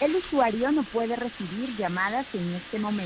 El usuario no puede recibir llamadas en este momento.